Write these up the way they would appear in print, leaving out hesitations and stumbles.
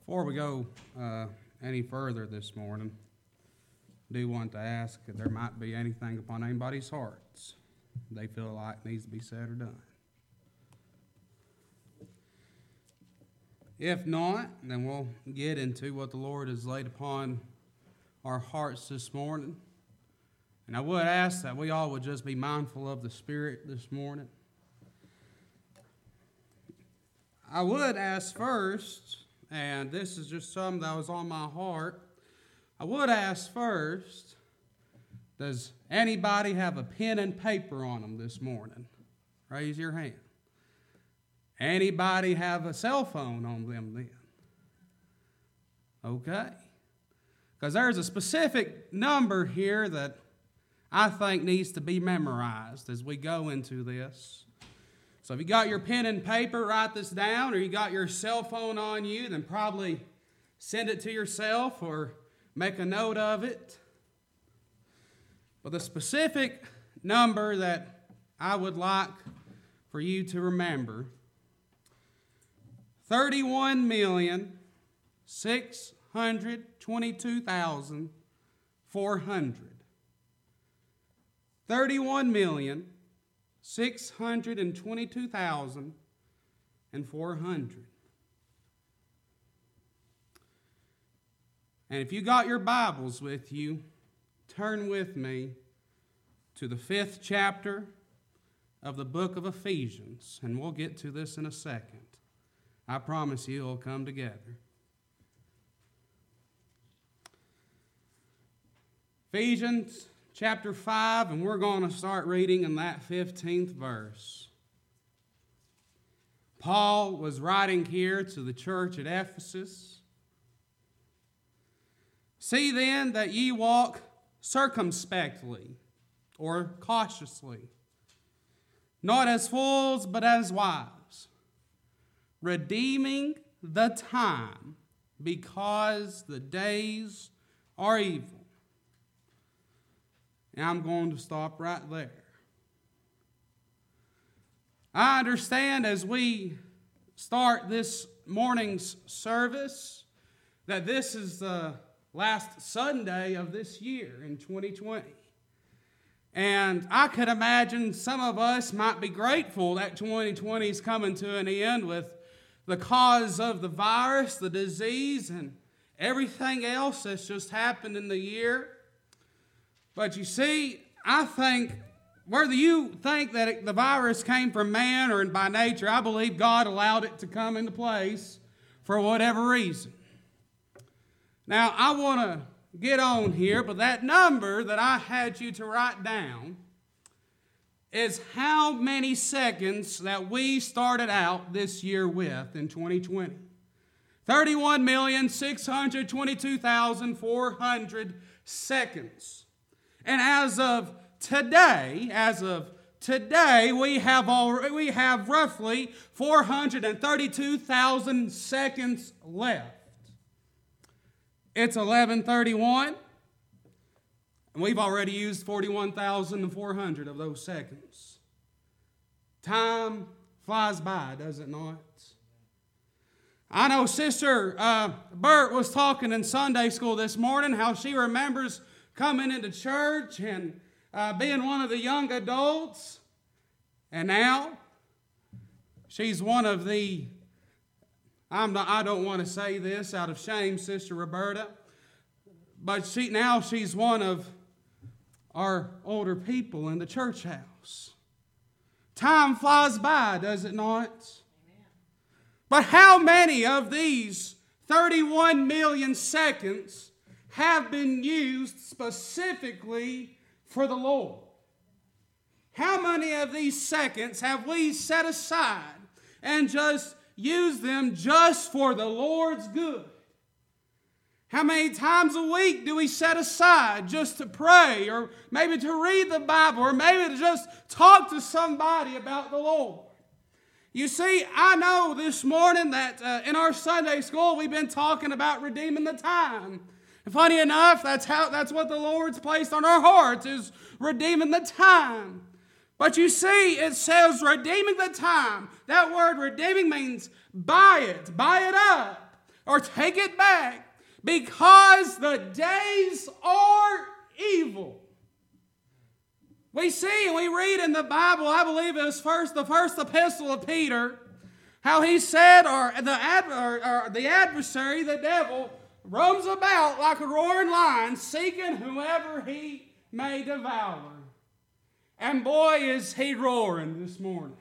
Before we go any further this morning, I do want to ask if there might be anything upon anybody's hearts they feel like needs to be said or done. If not, then we'll get into what the Lord has laid upon our hearts this morning. And I would ask that we all would just be mindful of the Spirit this morning. I would ask first, and this is just something that was on my heart, I would ask first, does anybody have a pen and paper on them this morning? Raise your hand. Anybody have a cell phone on them then? Okay. Because there's a specific number here that I think needs to be memorized as we go into this. So if you got your pen and paper, write this down, or you got your cell phone on you, then probably send it to yourself or make a note of it. But the specific number that I would like for you to remember, 31,622,400. 31,622,400. And if you got your Bibles with you, turn with me to the 5th chapter of the book of Ephesians, and we'll get to this in a second. I promise you it'll come together. Ephesians chapter 5, and we're going to start reading in that 15th verse. Paul was writing here to the church at Ephesus. See then that ye walk circumspectly, or cautiously, not as fools, but as wise, redeeming the time, because the days are evil. And I'm going to stop right there. I understand as we start this morning's service that this is the last Sunday of this year in 2020. And I could imagine some of us might be grateful that 2020 is coming to an end with the cause of the virus, the disease, and everything else that's just happened in the year. But you see, I think, whether you think that the virus came from man or by nature, I believe God allowed it to come into place for whatever reason. Now, I want to get on here, but that number that I had you to write down is how many seconds that we started out this year with in 2020. 31,622,400 seconds. And as of today, we have roughly 432,000 seconds left. It's 11:31, and we've already used 41,400 of those seconds. Time flies by, does it not? I know Sister Bert was talking in Sunday school this morning how she remembers coming into church and being one of the young adults. And now she's one of the, I don't want to say this out of shame, Sister Roberta, but she's one of our older people in the church house. Time flies by, does it not? Amen. But how many of these 31 million seconds have been used specifically for the Lord? How many of these seconds have we set aside and just used them just for the Lord's good? How many times a week do we set aside just to pray, or maybe to read the Bible, or maybe to just talk to somebody about the Lord? You see, I know this morning that in our Sunday school we've been talking about redeeming the time. And funny enough, that's what the Lord's placed on our hearts, is redeeming the time. But you see, it says redeeming the time. That word redeeming means buy it up. or take it back, because the days are evil. We see and we read in the Bible, I believe it was the first epistle of Peter, how he said, or the adversary, the devil, roams about like a roaring lion, seeking whoever he may devour. And boy, is he roaring this morning.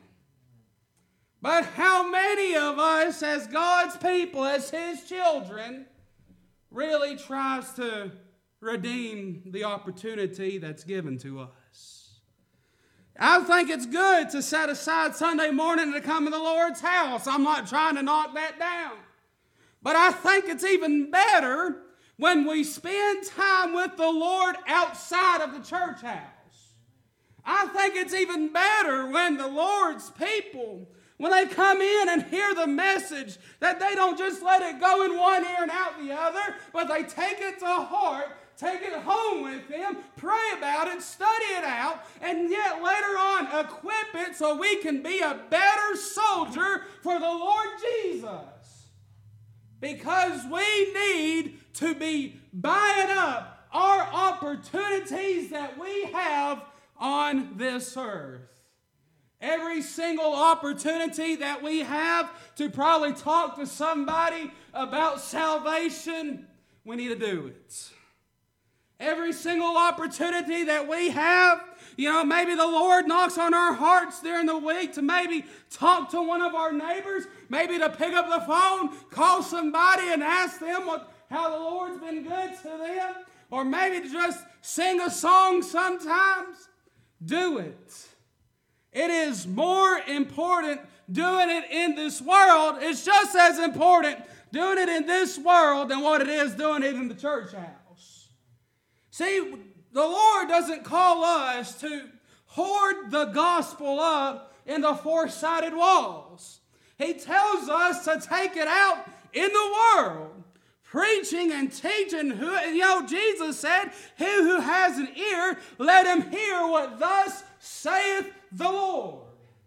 But how many of us, as God's people, as His children, really tries to redeem the opportunity that's given to us? I think it's good to set aside Sunday morning to come to the Lord's house. I'm not trying to knock that down. But I think it's even better when we spend time with the Lord outside of the church house. I think it's even better when the Lord's people, when they come in and hear the message, that they don't just let it go in one ear and out the other, but they take it to heart, take it home with them, pray about it, study it out, and yet later on equip it so we can be a better soldier for the Lord Jesus. Because we need to be buying up our opportunities that we have on this earth. Every single opportunity that we have to probably talk to somebody about salvation, we need to do it. Every single opportunity that we have, maybe the Lord knocks on our hearts during the week to maybe talk to one of our neighbors, maybe to pick up the phone, call somebody and ask them how the Lord's been good to them, or maybe to just sing a song sometimes. Do it. It is more important doing it in this world. It's just as important doing it in this world than what it is doing it in the church house. See, the Lord doesn't call us to hoard the gospel up in the four-sided walls. He tells us to take it out in the world, preaching and teaching. Jesus said, "He who has an ear, let him hear what thus saith the Lord."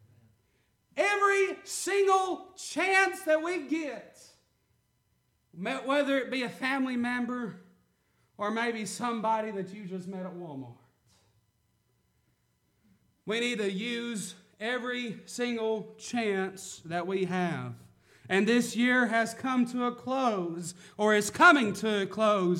Every single chance that we get, whether it be a family member or maybe somebody that you just met at Walmart, we need to use every single chance that we have. And this year has come to a close, or is coming to a close,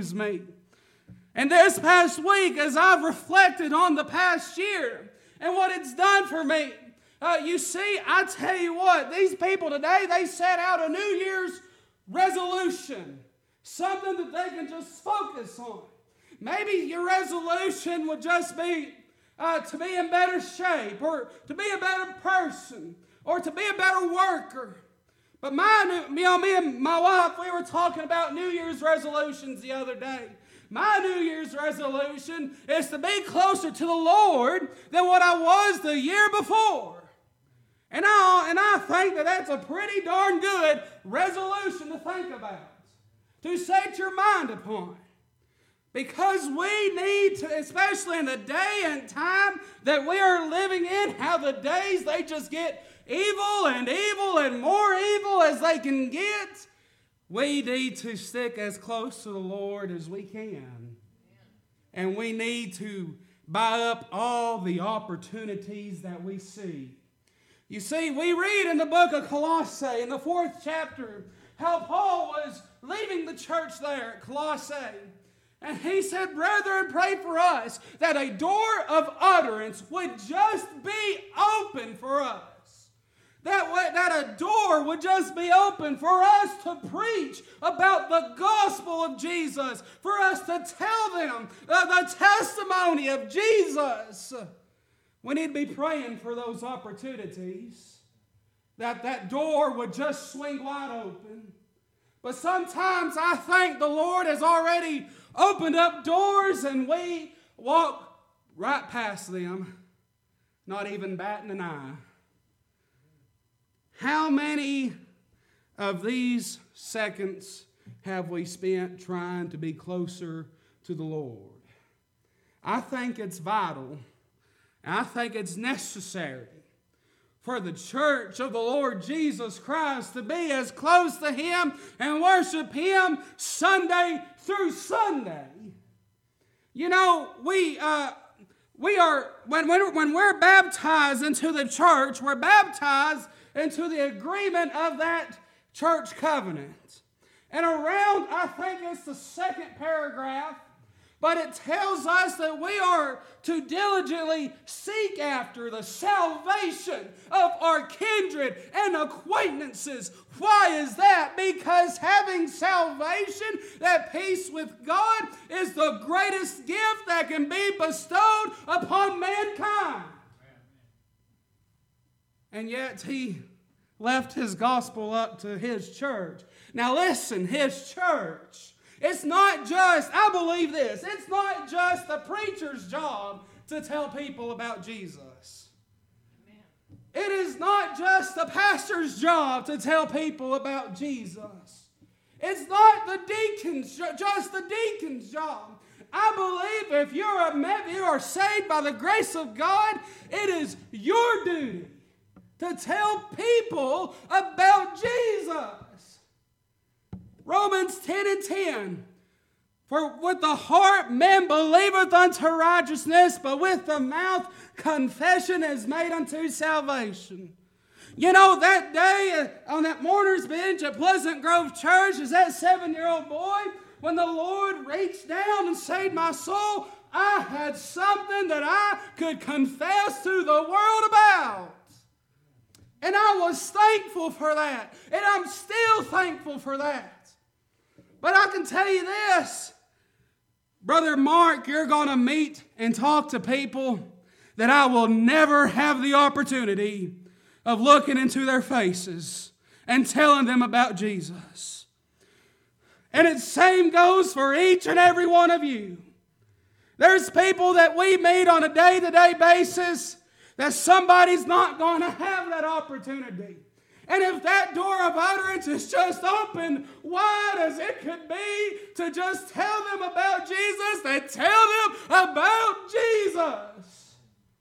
And this past week, as I've reflected on the past year and what it's done for me, you see, I tell you what, these people today, they set out a New Year's resolution, something that they can just focus on. Maybe your resolution would just be to be in better shape, or to be a better person, or to be a better worker. But me and my wife, we were talking about New Year's resolutions the other day. My New Year's resolution is to be closer to the Lord than what I was the year before. And I think that that's a pretty darn good resolution to think about, to set your mind upon. Because we need to, especially in the day and time that we are living in, how the days, they just get evil and more evil as they can get. We need to stick as close to the Lord as we can. And we need to buy up all the opportunities that we see. You see, we read in the book of Colossae, in the 4th chapter, how Paul was leaving the church there at Colossae. And he said, "Brethren, pray for us that a door of utterance would just be open for us. That a door would just be open for us to preach about the gospel of Jesus, for us to tell them the testimony of Jesus." We need to be praying for those opportunities, that door would just swing wide open. But sometimes I think the Lord has already opened up doors and we walk right past them, not even batting an eye. How many of these seconds have we spent trying to be closer to the Lord? I think it's vital. I think it's necessary for the church of the Lord Jesus Christ to be as close to Him and worship Him Sunday through Sunday. You know, we are, when we're baptized into the church, we're baptized into the agreement of that church covenant. And around, I think it's the second paragraph, but it tells us that we are to diligently seek after the salvation of our kindred and acquaintances. Why is that? Because having salvation, that peace with God, is the greatest gift that can be bestowed upon mankind. And yet He left His gospel up to His church. Now listen, His church. It's not just, I believe this, it's not just the preacher's job to tell people about Jesus. Amen. It is not just the pastor's job to tell people about Jesus. It's not the deacon's, just the deacon's job. I believe if you are saved by the grace of God, it is your duty to tell people about Jesus. Romans 10:10. For with the heart man believeth unto righteousness, but with the mouth confession is made unto salvation. You know, that day on that mourner's bench at Pleasant Grove Church, as that 7-year-old boy, when the Lord reached down and saved my soul, I had something that I could confess to the world about. And I was thankful for that. And I'm still thankful for that. But I can tell you this, Brother Mark, you're going to meet and talk to people that I will never have the opportunity of looking into their faces and telling them about Jesus. And the same goes for each and every one of you. There's people that we meet on a day-to-day basis that somebody's not going to have that opportunity. And if that door of utterance is just open wide as it could be to just tell them about Jesus, then tell them about Jesus.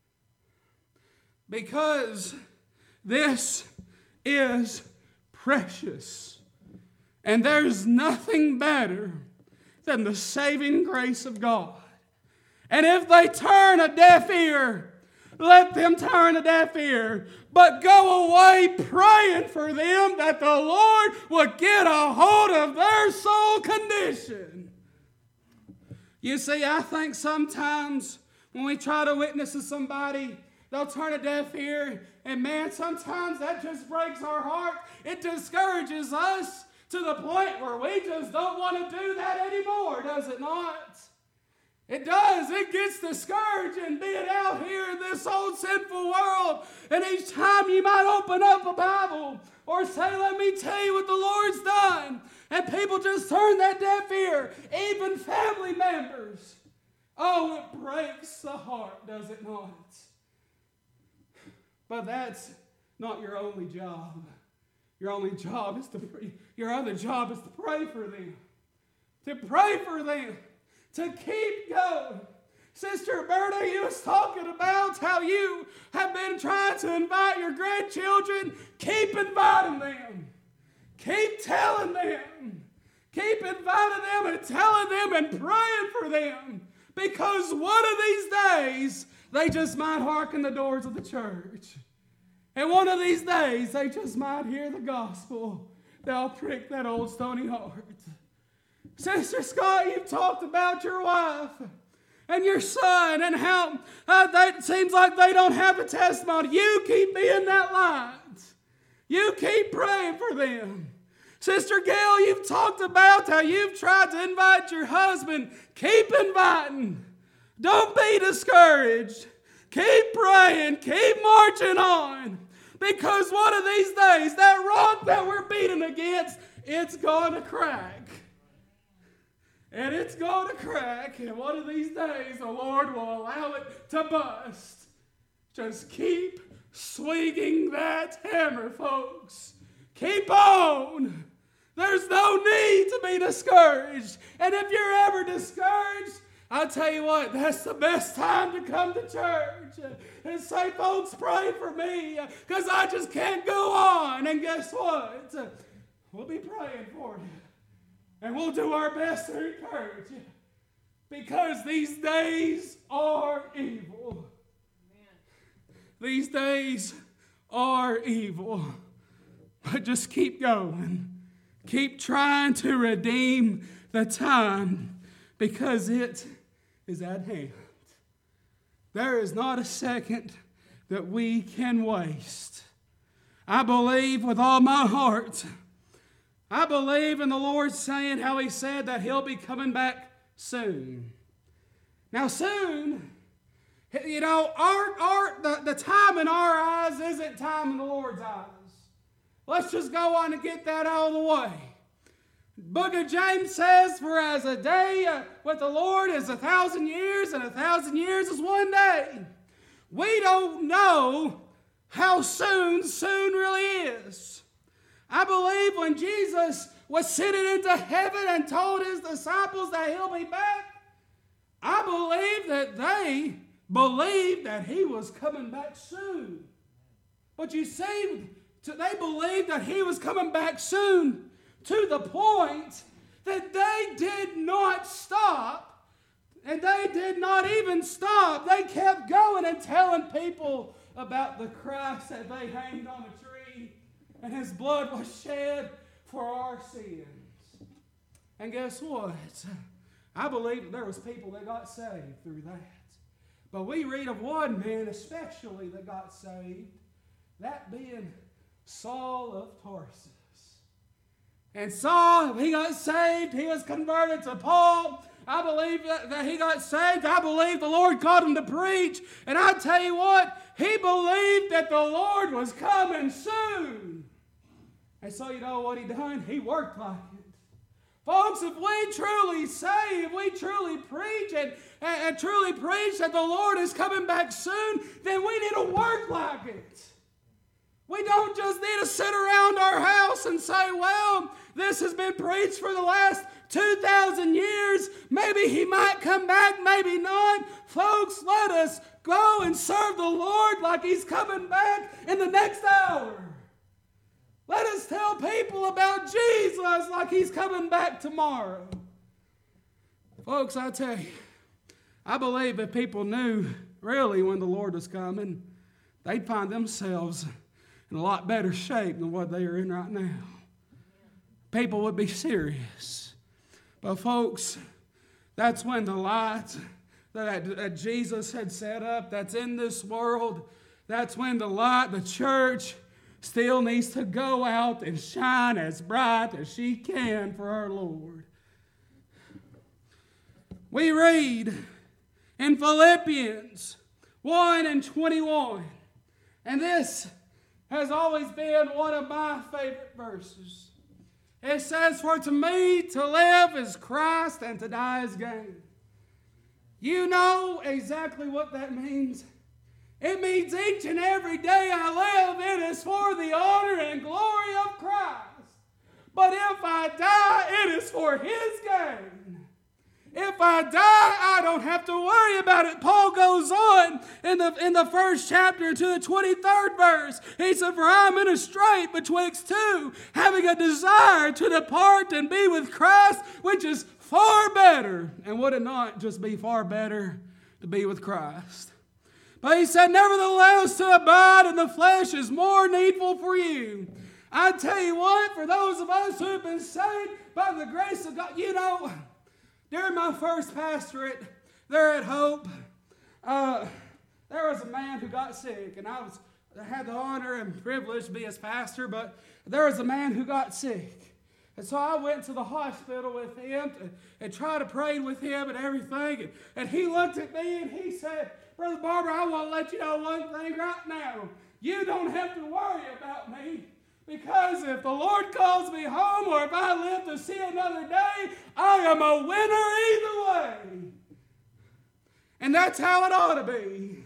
Because this is precious. And there's nothing better than the saving grace of God. And if they turn a deaf ear, let them turn a deaf ear. But go away praying for them that the Lord would get a hold of their soul condition. You see, I think sometimes when we try to witness to somebody, they'll turn a deaf ear. And man, sometimes that just breaks our heart. It discourages us to the point where we just don't want to do that anymore, does it not? It does. It gets discouraging being out here in this old sinful world. And each time you might open up a Bible or say, let me tell you what the Lord's done. And people just turn that deaf ear. Even family members. Oh, it breaks the heart, does it not? But that's not your only job. Your only job is your other job is to pray for them. To pray for them. To keep going. Sister Berta, you was talking about how you have been trying to invite your grandchildren. Keep inviting them. Keep telling them. Keep inviting them and telling them and praying for them. Because one of these days, they just might hearken the doors of the church. And one of these days, they just might hear the gospel. They'll prick that old stony heart. Sister Scott, you've talked about your wife and your son and how it seems like they don't have a testimony. You keep being that light. You keep praying for them. Sister Gail, you've talked about how you've tried to invite your husband. Keep inviting. Don't be discouraged. Keep praying. Keep marching on. Because one of these days, that rock that we're beating against, it's going to crack. And it's going to crack, and one of these days the Lord will allow it to bust. Just keep swinging that hammer, folks. Keep on. There's no need to be discouraged. And if you're ever discouraged, I tell you what, that's the best time to come to church and say, folks, pray for me because I just can't go on. And guess what? We'll be praying for you. And we'll do our best to encourage you because these days are evil. These days are evil. But just keep going. Keep trying to redeem the time because it is at hand. There is not a second that we can waste. I believe with all my heart. I believe in the Lord saying how He said that He'll be coming back soon. Now soon, you know, the time in our eyes isn't time in the Lord's eyes. Let's just go on and get that out of the way. Book of James says, for as a day with the Lord is 1,000 years, and 1,000 years is one day. We don't know how soon really is. I believe when Jesus was sitting into heaven and told His disciples that He'll be back, I believe that they believed that He was coming back soon. But you see, they believed that He was coming back soon to the point that they did not stop. And they did not even stop. They kept going and telling people about the Christ that they hanged on a tree and His blood was shed for our sins. And guess what? I believe there was people that got saved through that. But we read of one man especially that got saved, that being Saul of Tarsus. And Saul, he got saved. He was converted to Paul. I believe that he got saved. I believe the Lord called him to preach. And I tell you what, he believed that the Lord was coming soon. And so you know what he done? He worked like it. Folks, if we truly say, if we truly preach and truly preach that the Lord is coming back soon, then we need to work like it. We don't just need to sit around our house and say, well, this has been preached for the last 2,000 years. Maybe He might come back, maybe not. Folks, let us go and serve the Lord like He's coming back in the next hour. Let us tell people about Jesus like He's coming back tomorrow. Folks, I tell you, I believe if people knew really when the Lord was coming, they'd find themselves in a lot better shape than what they are in right now. People would be serious. But folks, that's when the light that Jesus had set up that's in this world, that's when the light, the church, still needs to go out and shine as bright as she can for our Lord. We read in Philippians 1:21, and this has always been one of my favorite verses. It says, for to me to live is Christ and to die is gain. You know exactly what that means. It means each and every day I live, it is for the honor and glory of Christ. But if I die, it is for His gain. If I die, I don't have to worry about it. Paul goes on in the first chapter to the 23rd verse. He said, for I am in a strait betwixt two, having a desire to depart and be with Christ, which is far better. And would it not just be far better to be with Christ? But he said, nevertheless, to abide in the flesh is more needful for you. I tell you what, for those of us who have been saved by the grace of God, you know, during my first pastorate there at Hope, there was a man who got sick, and I had the honor and privilege to be his pastor, but there was a man who got sick. And so I went to the hospital with him and tried to pray with him and everything. And he looked at me and he said, Brother Barber, I want to let you know one thing right now. You don't have to worry about me. Because if the Lord calls me home or if I live to see another day, I am a winner either way. And that's how it ought to be.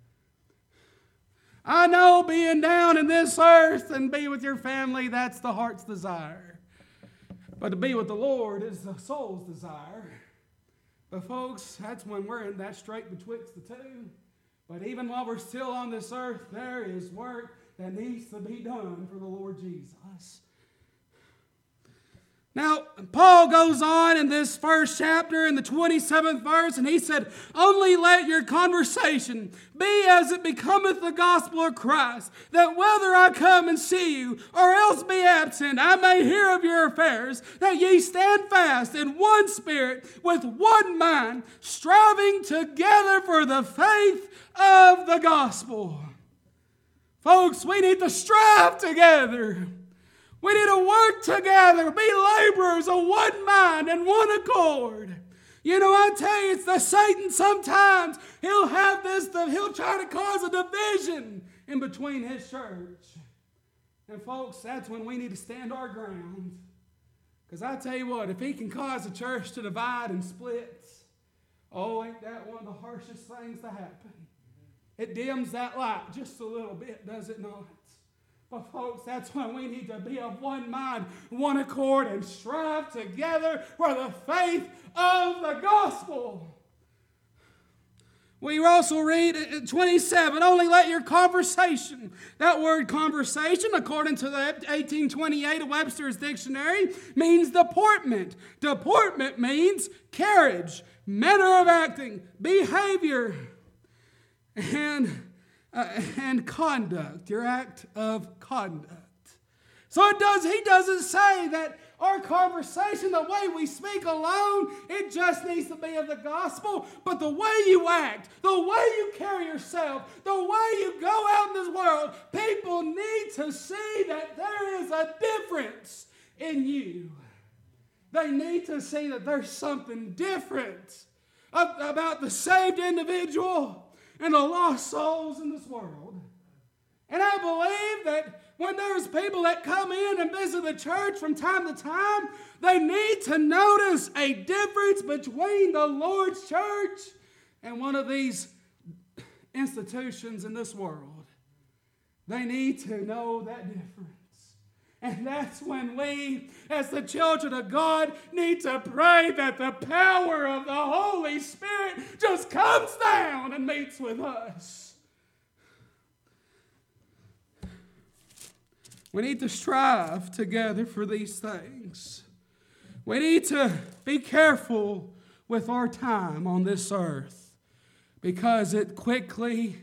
I know being down in this earth and be with your family, that's the heart's desire. But to be with the Lord is the soul's desire. But folks, that's when we're in that strait betwixt the two. But even while we're still on this earth, there is work that needs to be done for the Lord Jesus. Now, Paul goes on in this first chapter in the 27th verse, and he said, "Only let your conversation be as it becometh the gospel of Christ, that whether I come and see you, or else be absent, I may hear of your affairs, that ye stand fast in one spirit, with one mind, striving together for the faith of the gospel." Folks, we need to strive together. We need to work together, be laborers of one mind and one accord. You know, I tell you, it's the Satan sometimes. He'll try to cause a division in between his church. And folks, that's when we need to stand our ground. Because I tell you what, if he can cause a church to divide and split, oh, ain't that one of the harshest things to happen? It dims that light just a little bit, does it not? But folks, that's when we need to be of one mind, one accord, and strive together for the faith of the gospel. We also read at 27, "Only let your conversation," that word conversation, according to the 1828 of Webster's Dictionary, means deportment. Deportment means carriage, manner of acting, behavior, and conduct, your act of conduct. So he doesn't say that our conversation, the way we speak alone, it just needs to be of the gospel, but the way you act, the way you carry yourself, the way you go out in this world, people need to see that there is a difference in you. They need to see that there's something different about the saved individual and the lost souls in this world. And I believe that when there's people that come in and visit the church from time to time, they need to notice a difference between the Lord's church and one of these institutions in this world. They need to know that difference. And that's when we, as the children of God, need to pray that the power of the Holy Spirit just comes down and meets with us. We need to strive together for these things. We need to be careful with our time on this earth, because it quickly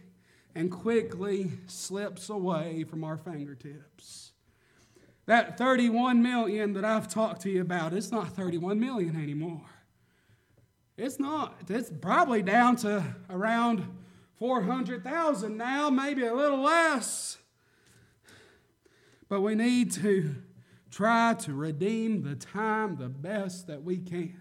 slips away from our fingertips. That 31 million that I've talked to you about, it's not 31 million anymore. It's not. It's probably down to around 400,000 now, maybe a little less. But we need to try to redeem the time the best that we can.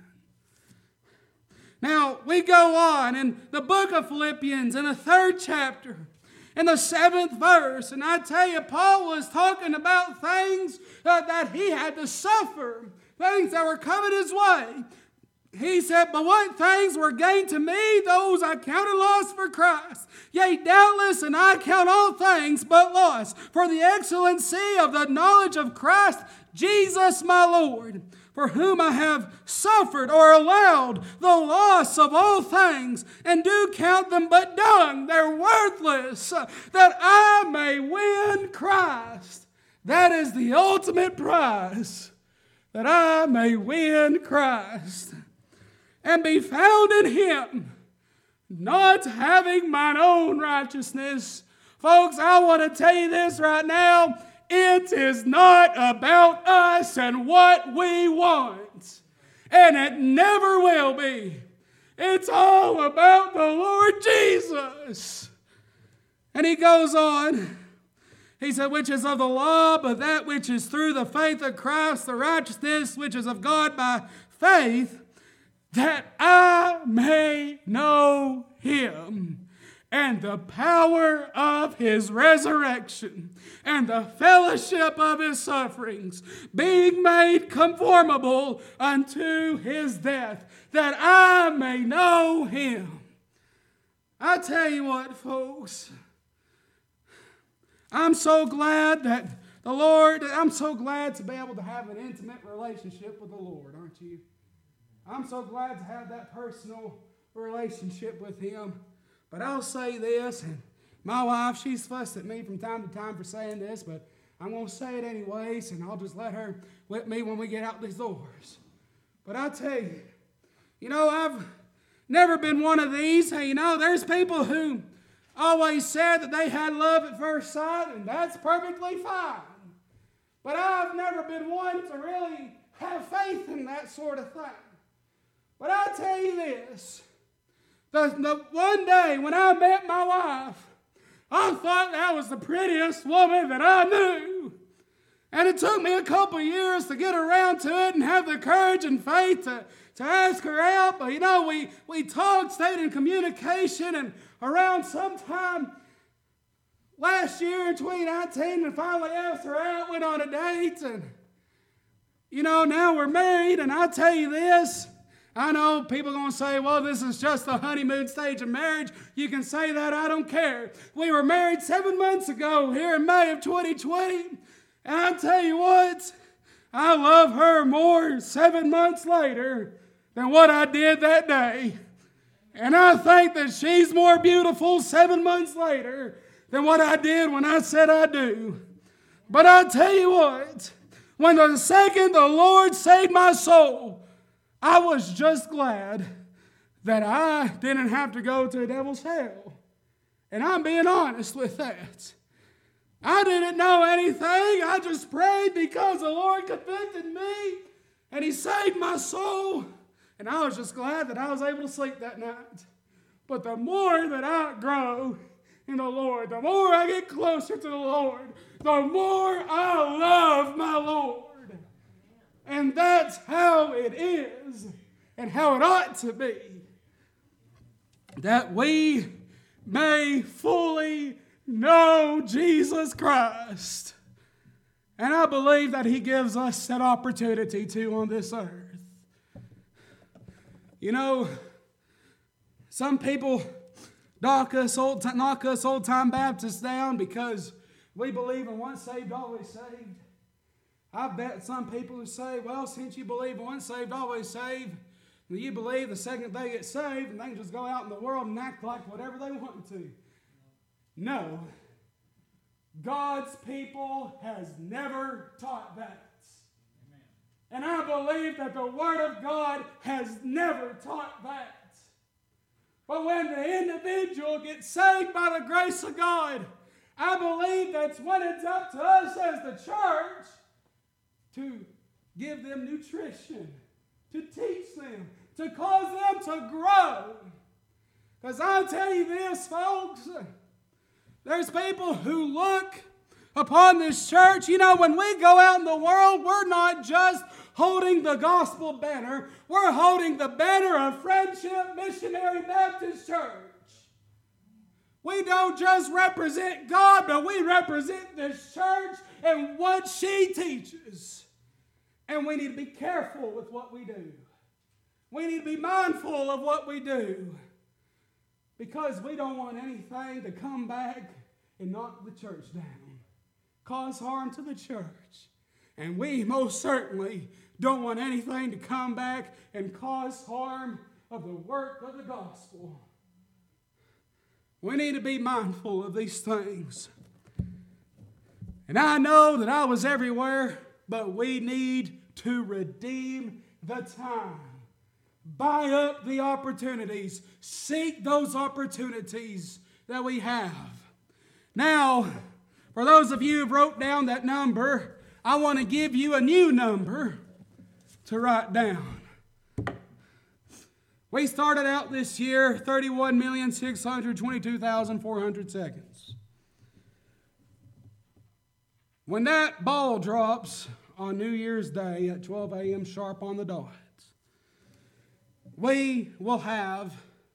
Now, we go on in the book of Philippians in the 3rd chapter, in the 7th verse, and I tell you, Paul was talking about things that he had to suffer, things that were coming his way. He said, "But what things were gained to me, those I counted loss for Christ. Yea, doubtless, and I count all things but loss, for the excellency of the knowledge of Christ Jesus my Lord, for whom I have suffered or allowed the loss of all things, and do count them but dung, they're worthless, that I may win Christ." That is the ultimate prize, that I may win Christ, and be found in Him, not having mine own righteousness. Folks, I want to tell you this right now. It is not about us and what we want. And it never will be. It's all about the Lord Jesus. And he goes on. He said, "Which is of the law, but that which is through the faith of Christ, the righteousness which is of God by faith, that I may know Him, and the power of His resurrection, and the fellowship of His sufferings, being made conformable unto His death, that I may know Him." I tell you what, folks, I'm so glad that I'm so glad to be able to have an intimate relationship with the Lord, aren't you? I'm so glad to have that personal relationship with Him. But I'll say this, and my wife, she's fussed at me from time to time for saying this, but I'm going to say it anyways, and I'll just let her whip me when we get out these doors. But I tell you, I've never been one of these. Hey, there's people who always said that they had love at first sight, and that's perfectly fine. But I've never been one to really have faith in that sort of thing. But I tell you this, the one day when I met my wife, I thought that was the prettiest woman that I knew. And it took me a couple of years to get around to it and have the courage and faith to ask her out. But we talked, stayed in communication, and around sometime last year in 2019, and finally asked her out, went on a date, and now we're married. And I tell you this, I know people are going to say, well, this is just the honeymoon stage of marriage. You can say that, I don't care. We were married 7 months ago here in May of 2020. And I tell you what, I love her more 7 months later than what I did that day. And I think that she's more beautiful 7 months later than what I did when I said I do. But I tell you what, when the second the Lord saved my soul, I was just glad that I didn't have to go to the devil's hell. And I'm being honest with that. I didn't know anything. I just prayed because the Lord convicted me and He saved my soul. And I was just glad that I was able to sleep that night. But the more that I grow in the Lord, the more I get closer to the Lord, the more I love my Lord. And that's how it is and how it ought to be. That we may fully know Jesus Christ. And I believe that He gives us that opportunity too on this earth. Some people knock us old-time Baptists down because we believe in once saved, always saved. I bet some people who say, well, since you believe once saved, always saved, you believe the second they get saved and they can just go out in the world and act like whatever they want to. No. God's people has never taught that. And I believe that the Word of God has never taught that. But when the individual gets saved by the grace of God, I believe that's when it's up to us as the church to give them nutrition, to teach them, to cause them to grow. Because I'll tell you this, folks, there's people who look upon this church. When we go out in the world, we're not just holding the gospel banner. We're holding the banner of Friendship Missionary Baptist Church. We don't just represent God, but we represent this church and what she teaches. And we need to be careful with what we do. We need to be mindful of what we do. Because we don't want anything to come back and knock the church down, cause harm to the church. And we most certainly don't want anything to come back and cause harm of the work of the gospel. We need to be mindful of these things. And I know that I was everywhere, but we need to redeem the time. Buy up the opportunities. Seek those opportunities that we have. Now, for those of you who wrote down that number, I want to give you a new number to write down. We started out this year 31,622,400 seconds. When that ball drops on New Year's Day at 12 a.m. sharp on the dot, we will have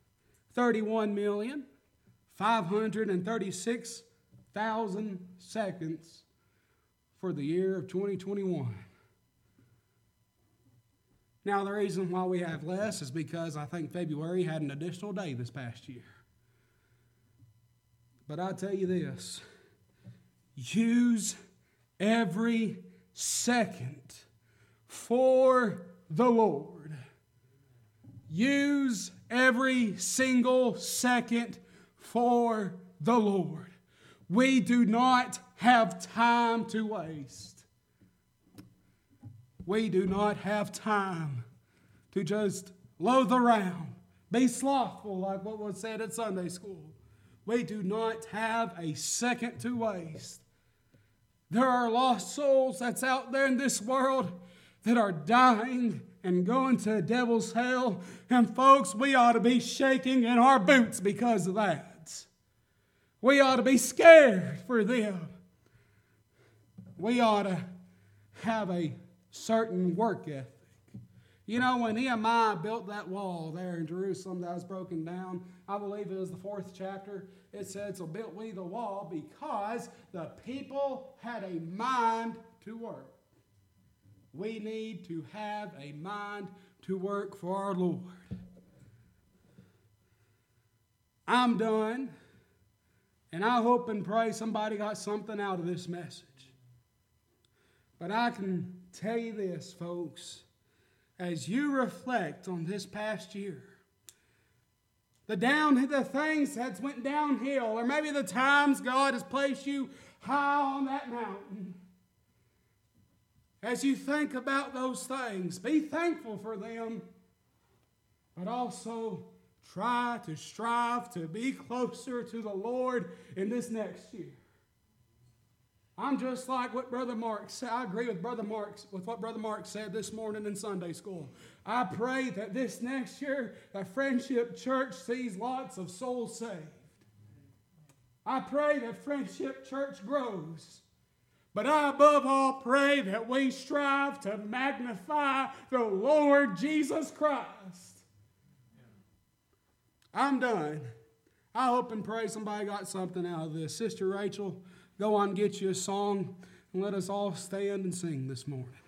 31,536,000 seconds for the year of 2021. Now, the reason why we have less is because I think February had an additional day this past year. But I tell you this, use every second for the Lord. use every single second for the Lord. We do not have time to waste. We do not have time to just loaf around, be slothful like what was said at Sunday school. We do not have a second to waste. There are lost souls that's out there in this world that are dying and going to the devil's hell. And folks, we ought to be shaking in our boots because of that. We ought to be scared for them. We ought to have a certain work ethic. You know, when Nehemiah built that wall there in Jerusalem that was broken down, I believe it was the 4th chapter, it said, so built we the wall because the people had a mind to work. We need to have a mind to work for our Lord. I'm done, and I hope and pray somebody got something out of this message. But I can tell you this, folks, as you reflect on this past year, the things that went downhill, or maybe the times God has placed you high on that mountain. As you think about those things, be thankful for them, but also try to strive to be closer to the Lord in this next year. I'm just like what Brother Mark said. I agree with what Brother Mark said this morning in Sunday school. I pray that this next year, that Friendship Church sees lots of souls saved. I pray that Friendship Church grows. But I above all pray that we strive to magnify the Lord Jesus Christ. I'm done. I hope and pray somebody got something out of this. Sister Rachel, go on and get you a song, and let us all stand and sing this morning.